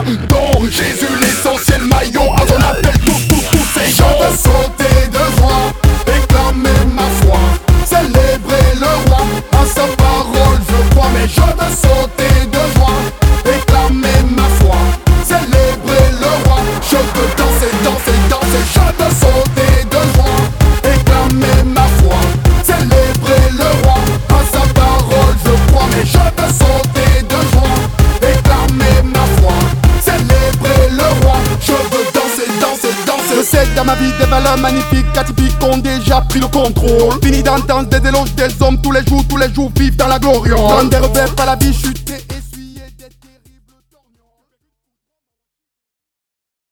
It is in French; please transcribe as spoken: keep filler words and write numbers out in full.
Dans Jésus l'essentiel maillot, à son appel tout, tout, tout c'est Je veux sauter de joie, réclamer ma foi, célébrer le roi, à sa parole je crois. Mais je veux sauter de joie, réclamer ma foi, célébrer le roi. Je veux danser, danser, danser, je veux sauter de joie, réclamer ma foi, célébrer le roi, à sa parole je crois. Mais je veux sauter de joie, réclamer ma foi, célébrer le roi. Je veux danser, danser, danser. Je sais que dans ma vie des valeurs magnifiques, atypiques ont déjà pris le contrôle. Fini d'entendre des éloges des hommes tous les jours, tous les jours vivent dans la gloriole. Dans des revers par la vie chutée